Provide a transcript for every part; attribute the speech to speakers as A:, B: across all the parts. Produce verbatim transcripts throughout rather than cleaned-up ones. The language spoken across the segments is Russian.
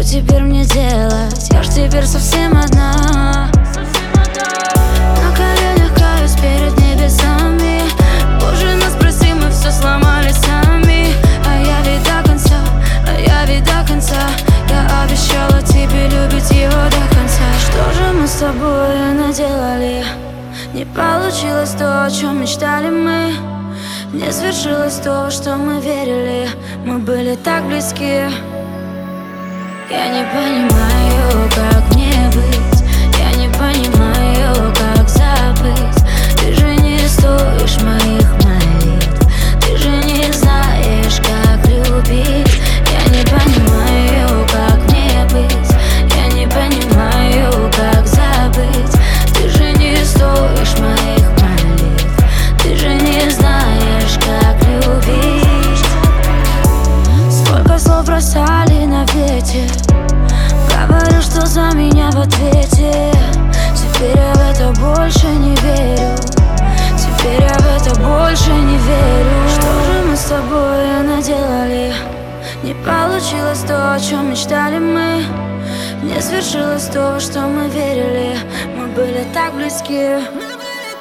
A: Что теперь мне делать? Я ж теперь совсем одна. На коленях каюсь перед небесами. Боже, нас прости, мы все сломали сами. А я ведь до конца, а я ведь до конца. Я обещала тебе любить его до конца. Что же мы с тобой наделали? Не получилось то, о чем мечтали мы. Не свершилось то, что мы верили. Мы были так близки. Я не понимаю, как мне быть. Я не понимаю, как забыть. Ты же не стоишь моих молитв. Ты же не знаешь, как любить. Я не понимаю, как мне быть. Я не понимаю, как забыть. Ты же не стоишь моих молитв. Ты же не знаешь, как любить. Сколько слов бросали на ветер. Говорю, что за меня в ответе. Теперь я в это больше не верю. Теперь я в это больше не верю. Что же мы с тобой наделали? Не получилось то, о чем мечтали мы. Не свершилось то, во что мы верили. Мы были так близки.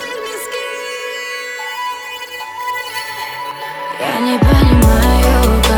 A: Я не понимаю,